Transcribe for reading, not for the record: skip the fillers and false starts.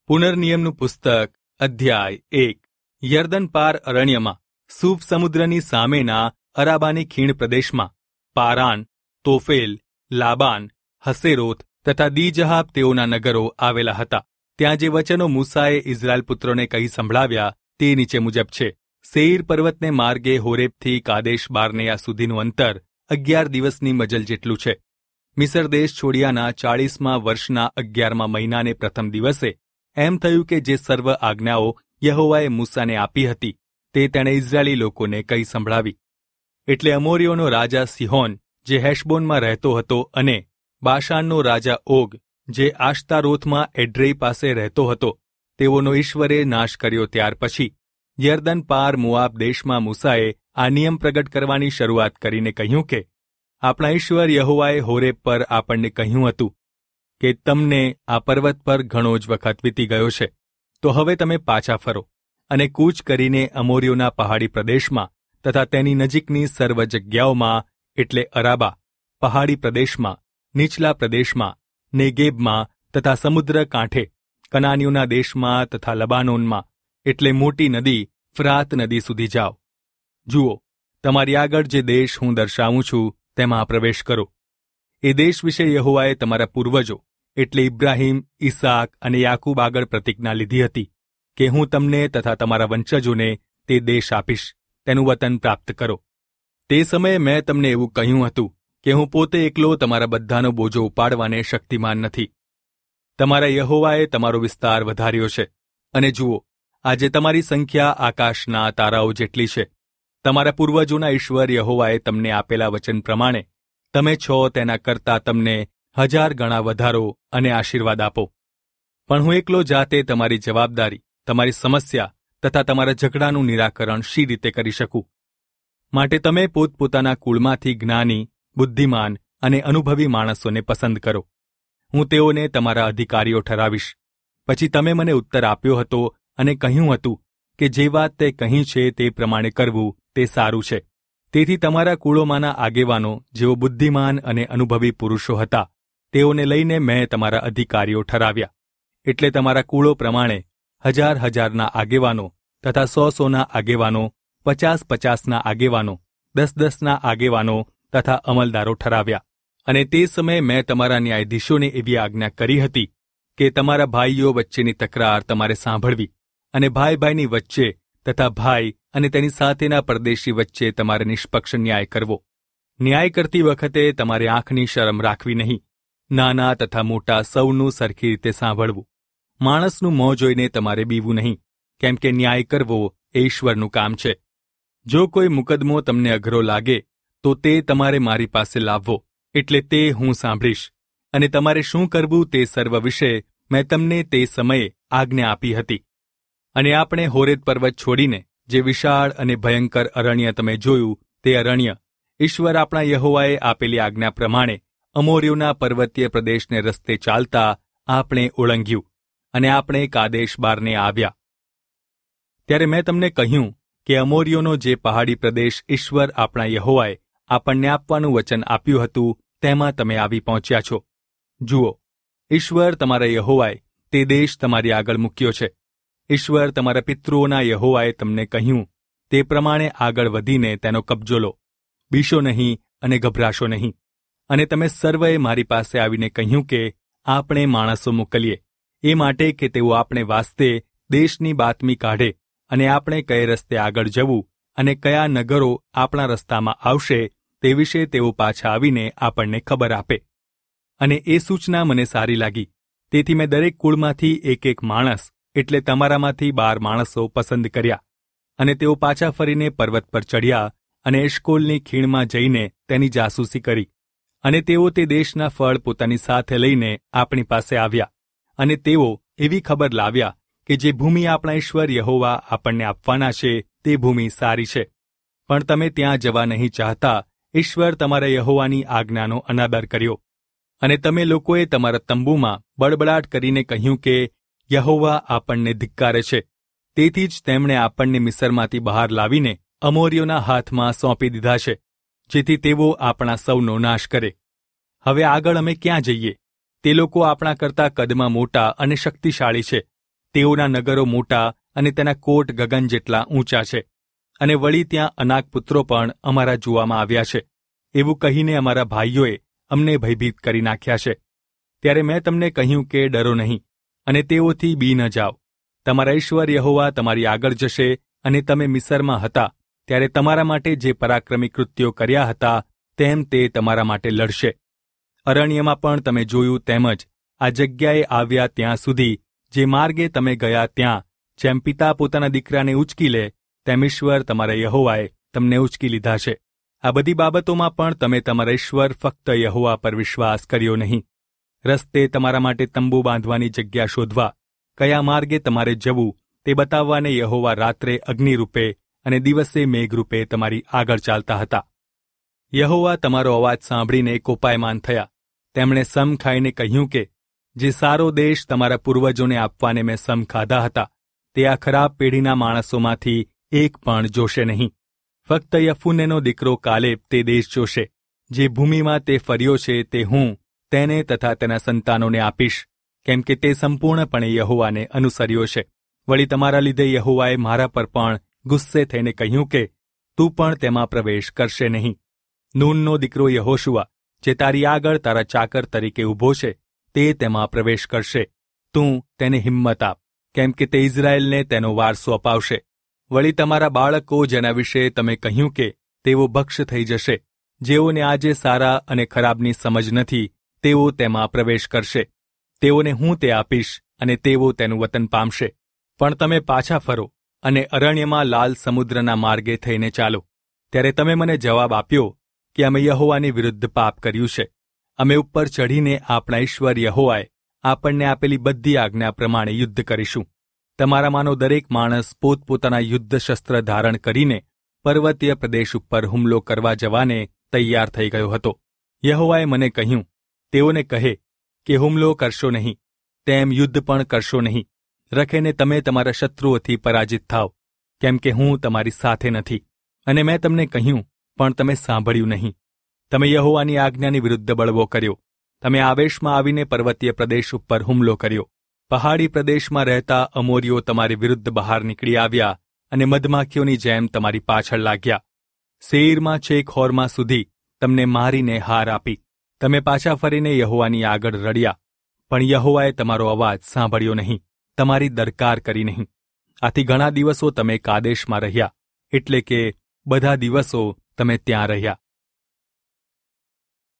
પુનર્નિયમનું પુસ્તક અધ્યાય 1. યર્દન પાર અરણ્યમાં સૂફ સમુદ્રની સામેના અરાબાની ખીણ પ્રદેશમાં પારાન, તોફેલ, લાબાન, હસેરોત તથા દીજહાબ તેઓના નગરો આવેલા હતા. ત્યાં જે વચનો મૂસાએ ઇઝરાયલ પુત્રોને કહી સંભળાવ્યા તે નીચે મુજબ છે. સેઈર પર્વતને માર્ગે હોરેબથી કાદેશ બાર્નેયા સુધીનું અંતર 11 દિવસની મજલ જેટલું છે. મિસર દેશ છોડ્યાના 40મા વર્ષના 11મા મહિનાને પ્રથમ દિવસે એમ થયું કે જે સર્વ આજ્ઞાઓ યહોવાએ મૂસાને આપી હતી તે તેણે ઇઝરાયેલી લોકોને કહી સંભળાવી. એટલે અમોરીઓનો રાજા સિહોન જે હેશબોનમાં રહેતો હતો અને બાશાનનો રાજા ઓગ જે આશ્તારોથમાં એડ્રેઈ પાસે રહેતો હતો તેઓનો ઈશ્વરે નાશ કર્યો. ત્યાર પછી યર્દન પાર મોઆબ દેશમાં મૂસાએ આ નિયમ પ્રગટ કરવાની શરૂઆત કરીને કહ્યું કે આપણા ઈશ્વર યહોવાએ હોરેબ પર આપણને કહ્યું હતું કે તમને આ પર્વત પર ઘણો જ વખત વીતી ગયો છે, તો હવે તમે પાછા ફરો અને કૂચ કરીને અમોરીઓના પહાડી પ્રદેશમાં તથા તેની નજીકની સર્વ જગ્યાઓમાં એટલે અરાબા, પહાડી પ્રદેશમાં, નીચલા પ્રદેશમાં, નેગેબમાં તથા સમુદ્ર કાંઠે, કનાનીઓના દેશમાં તથા લબાનોનમાં એટલે મોટી નદી ફ્રાત નદી સુધી જાઓ. જુઓ, તમારી આગળ જે દેશ હું દર્શાવું છું તેમાં પ્રવેશ કરો. એ દેશ વિશે યહોવાએ તમારા પૂર્વજો એટલે ઇબ્રાહીમ, ઈસાક અને યાકૂબ આગળ પ્રતિજ્ઞા લીધી હતી કે હું તમને તથા તમારા વંશજોને તે દેશ આપીશ, તેનું વતન પ્રાપ્ત કરો. તે સમયે મેં તમને એવું કહ્યું હતું કે હું પોતે એકલો તમારા બધાનો બોજો ઉપાડવાને શક્તિમાન નથી. તમારા યહોવાએ તમારો વિસ્તાર વધાર્યો છે અને જુઓ, આજે તમારી સંખ્યા આકાશના તારાઓ જેટલી છે. તમારા પૂર્વજોના ઈશ્વર યહોવાએ તમને આપેલા વચન પ્રમાણે તમે છો તેના કરતાં તમને 1000 ગણા વધારો અને આશીર્વાદ આપો. પણ હું એકલો જાતે તમારી જવાબદારી, તમારી સમસ્યા તથા તમારા ઝઘડાનું નિરાકરણ શી રીતે કરી શકું? માટે તમે પોતપોતાના કુળમાંથી જ્ઞાની, બુદ્ધિમાન અને અનુભવી માણસોને પસંદ કરો. હું તેઓને તમારા અધિકારીઓ ઠરાવીશ. પછી તમે મને ઉત્તર આપ્યો હતો અને કહ્યું હતું કે જે વાત તે કહી છે તે પ્રમાણે કરવું તે સારું છે. તેથી તમારા કુળોમાંના આગેવાનો જેઓ બુદ્ધિમાન અને અનુભવી પુરુષો હતા તેઓને લઈને મેં તમારા અધિકારીઓ ઠરાવ્યા. એટલે તમારા કુળો પ્રમાણે 1000 આગેવાનો તથા 100 આગેવાનો, 50 આગેવાનો, 10 આગેવાનો તથા અમલદારો ઠરાવ્યા. અને તે સમયે મેં તમારા ન્યાયાધીશોને એવી આજ્ઞા કરી હતી કે તમારા ભાઈઓ વચ્ચેની તકરાર તમારે સાંભળવી અને ભાઈ વચ્ચે તથા ભાઈ અને તેની સાથેના પરદેશી વચ્ચે તમારે નિષ્પક્ષ ન્યાય કરવો. ન્યાય કરતી વખતે તમારે આંખની શરમ રાખવી નહીં. નાના તથા મોટા સૌનું સરખી રીતે સાંભળવું. માણસનું મોં જોઈને તમારે બીવું નહીં, કેમ કે ન્યાય કરવો એ ઈશ્વરનું કામ છે. જો કોઈ મુકદ્દમો તમને અઘરો લાગે તો તે તમારે મારી પાસે લાવવો, એટલે તે હું સાંભળીશ. અને તમારે શું કરવું તે સર્વ વિશે મેં તમને તે સમયે આજ્ઞા આપી હતી. અને આપણે હોરેબ પર્વત છોડીને જે વિશાળ અને ભયંકર અરણ્ય તમે જોયું તે અરણ્ય ઈશ્વર આપણા યહોવાએ આપેલી આજ્ઞા પ્રમાણે અમોરીઓના પર્વતીય પ્રદેશને રસ્તે ચાલતા આપણે ઓળંગ્યું અને આપણે કાદેશ બારને આવ્યા. ત્યારે મેં તમને કહ્યું કે અમોરીઓનો જે પહાડી પ્રદેશ ઈશ્વર આપણા યહોવાએ આપણને આપવાનું વચન આપ્યું હતું તેમાં તમે આવી પહોંચ્યા છો. જુઓ, ઈશ્વર તમારા યહોવાએ તે દેશ તમારી આગળ મૂક્યો છે. ઈશ્વર તમારા પિતૃઓના યહોવાએ તમને કહ્યું તે પ્રમાણે આગળ વધીને તેનો કબજો લો. બીશો નહીં અને ગભરાશો નહીં. અને તમે સર્વએ મારી પાસે આવીને કહ્યું કે આપણે માણસો મોકલીએ, એ માટે કે તેઓ આપણે વાસ્તે દેશની બાતમી કાઢે અને આપણે કઈ રસ્તે આગળ જવું અને કયા નગરો આપણા રસ્તામાં આવશે તે વિશે તેઓ પાછા આવીને આપણને ખબર આપે. અને એ સૂચના મને સારી લાગી. તેથી મેં દરેક કુળમાંથી એક માણસ એટલે તમારામાંથી 12 માણસો પસંદ કર્યા. અને તેઓ પાછા ફરીને પર્વત પર ચડ્યા અને એશકોલની ખીણમાં જઈને તેની જાસૂસી કરી. અને તેઓ તે દેશના ફળ પોતાની સાથે લઈને આપણી પાસે આવ્યા. અને તેઓ એવી ખબર લાવ્યા કે જે ભૂમિ આપણા ઈશ્વર યહોવા આપણને આપવાના છે તે ભૂમિ સારી છે. પણ તમે ત્યાં જવા નહીં ચાહતા. ઈશ્વર તમારા યહોવાની આજ્ઞાનો અનાદર કર્યો. અને તમે લોકોએ તમારા તંબુમાં બડબડાટ કરીને કહ્યું કે યહોવા આપણને ધિક્કારે છે. તેથી જ તેમણે આપણને મિસરમાંથી બહાર લાવીને અમોરીઓના હાથમાં સોંપી દીધા છે, જેથી તેઓ આપણા સૌનો નાશ કરે. હવે આગળ અમે ક્યાં જઈએ? તે લોકો આપણા કરતાં કદમાં મોટા અને શક્તિશાળી છે. તેઓના નગરો મોટા અને તેના કોટ ગગન જેટલા ઊંચા છે, અને વળી ત્યાં અનાક પુત્રો પણ અમારા જોવામાં આવ્યા છે. એવું કહીને અમારા ભાઈઓએ અમને ભયભીત કરી નાખ્યા છે. ત્યારે મેં તમને કહ્યું કે ડરો નહીં, અને તેઓથી બી ન જાઓ. તમારા ઈશ્વર યહોવા તમારી આગળ જશે, અને તમે મિસરમાં હતા ત્યારે તમારા માટે જે પરાક્રમી કૃત્યો કર્યા હતા તેમ તે તમારા માટે લડશે. અરણ્યમાં પણ તમે જોયું તેમ જ આ જગ્યાએ આવ્યા ત્યાં સુધી જે માર્ગે તમે ગયા ત્યાં જેમ પિતા પોતાના દીકરાને ઉચકી લે તેમ ઈશ્વર તમારા યહોવાએ તમને ઉચકી લીધા છે. આ બધી બાબતોમાં પણ તમે તમારા ઈશ્વર ફક્ત યહોવા પર વિશ્વાસ કર્યો નહીં. રસ્તે તમારા માટે તંબુ બાંધવાની જગ્યા શોધવા, કયા માર્ગે તમારે જવું તે બતાવવાને યહોવા રાત્રે અગ્નિરૂપે અને દિવસે મેઘરૂપે તમારી આગળ ચાલતા હતા. યહોવા તમારો અવાજ સાંભળીને કોપાયમાન થયા. તેમણે સમ ખાઈને કહ્યું કે જે સારો દેશ તમારા પૂર્વજોને આપવાને મેં સમ ખાધા હતા તે આ ખરાબ પેઢીના માણસોમાંથી એક પણ જોશે નહીં. ફક્ત યફુન્નેનો દીકરો કાલેબ તે દેશ જોશે. જે ભૂમિમાં તે ફર્યો છે તે હું તેને તથા તેના સંતાનોને આપીશ, કેમ કે તે સંપૂર્ણપણે યહોવાને અનુસર્યો છે. વળી તમારા લીધે યહોવાએ મારા પર પણ ગુસ્સે થઈને કહ્યું કે તું પણ તેમાં પ્રવેશ કરશે નહીં. નૂનનો દીકરો યહોશુઆ જે તારી આગળ તારા ચાકર તરીકે ઊભો છે તે તેમાં પ્રવેશ કરશે. તું તેને હિંમત આપ, કેમ કે તે ઇઝરાયેલને તેનો વારસો અપાવશે. વળી તમારા બાળકો જેના વિશે તમે કહ્યું કે તેઓ ભક્ષ થઈ જશે, જેઓને આજે સારા અને ખરાબની સમજ નથી, તેઓ તેમાં પ્રવેશ કરશે. તેઓને હું તે આપીશ અને તેઓ તેનું વતન પામશે. પણ તમે પાછા ફરો અને અરણ્યમાં લાલ સમુદ્રના માર્ગે થઈને ચાલો. ત્યારે તમે મને જવાબ આપ્યો કે અમે યહોવાની વિરુદ્ધ પાપ કર્યું છે. અમે ઉપર ચઢીને આપણા ઈશ્વર યહોવાએ આપણને આપેલી બધી આજ્ઞા પ્રમાણે યુદ્ધ કરીશું. તમારામાંનો દરેક માણસ પોતપોતાના યુદ્ધ શસ્ત્ર ધારણ કરીને પર્વતીય પ્રદેશ ઉપર હુમલો કરવા જવાને તૈયાર થઈ ગયો હતો. યહોવાએ મને કહ્યું, તેઓને કહે કે હુમલો કરશો નહીં, તેમ યુદ્ધ પણ કરશો નહીં. રખીને તમે તમારા શત્રુઓથી પરાજિત થાવ, કેમ કે હું તમારી સાથે નથી. અને મેં તમને કહ્યું, પણ તમે સાંભળ્યું નહીં. તમે યહોવાની આજ્ઞાની વિરુદ્ધ બળવો કર્યો. તમે આવેશમાં આવીને પર્વતીય પ્રદેશ ઉપર હુમલો કર્યો. પહાડી પ્રદેશમાં રહેતા અમોરીઓ તમારી વિરુદ્ધ બહાર નીકળી આવ્યા અને મધમાખીઓની જેમ તમારી પાછળ લાગ્યા. સેઈરમાં છેક હોરમાં સુધી તમને મારીને હાર આપી. તમે પાછા ફરીને યહોવાની આગળ રડ્યા, પણ યહોવાએ તમારો અવાજ સાંભળ્યો નહીં, તમારી દરકાર કરી નહીં. આથી ઘણા દિવસો તમે કાદેશમાં રહ્યા, એટલે કે બધા દિવસો તમે ત્યાં રહ્યા.